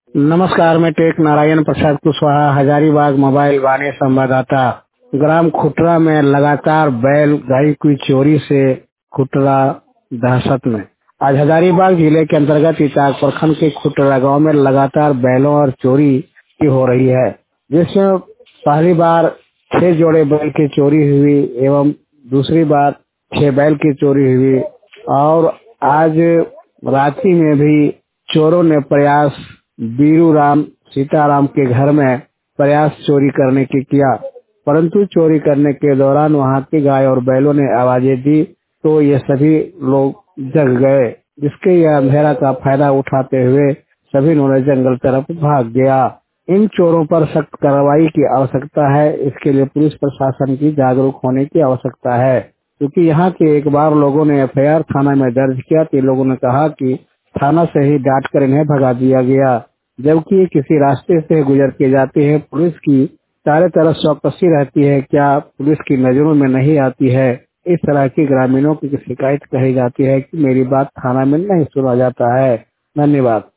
नमस्कार, मैं टेक नारायण प्रसाद कुशवाहा, हजारीबाग मोबाइल वाणी संवाददाता। ग्राम खुटरा में लगातार बैल गाय की चोरी से खुटरा दहशत में। आज हजारीबाग जिले के अंतर्गत इटाक प्रखंड के खुटरा गांव में लगातार बैलों और चोरी की हो रही है, जिसमें पहली बार 6 जोड़े बैल की चोरी हुई एवं दूसरी बार 6 बैल की चोरी हुई और आज रांची में भी चोरों ने प्रयास बीरू राम सीताराम के घर में प्रयास चोरी करने की किया, परंतु चोरी करने के दौरान वहां की गाय और बैलों ने आवाजें दी तो ये सभी लोग जग गए, जिसके यह अंधेरा का फायदा उठाते हुए सभी ने जंगल तरफ भाग गया। इन चोरों पर सख्त कार्रवाई की आवश्यकता है। इसके लिए पुलिस प्रशासन की जागरूक होने की आवश्यकता है, क्योंकि यहाँ के एक बार लोगों ने एफआईआर थाना में दर्ज किया तो लोगों ने कहा कि थाना से ही डांट कर इन्हें भगा दिया गया, जबकि किसी रास्ते से गुजर के जाते हैं। पुलिस की चारों तरफ चौकसी रहती है, क्या पुलिस की नजरों में नहीं आती है? इस तरह की ग्रामीणों की शिकायत कही जाती है कि मेरी बात थाना में नहीं सुना जाता है। धन्यवाद।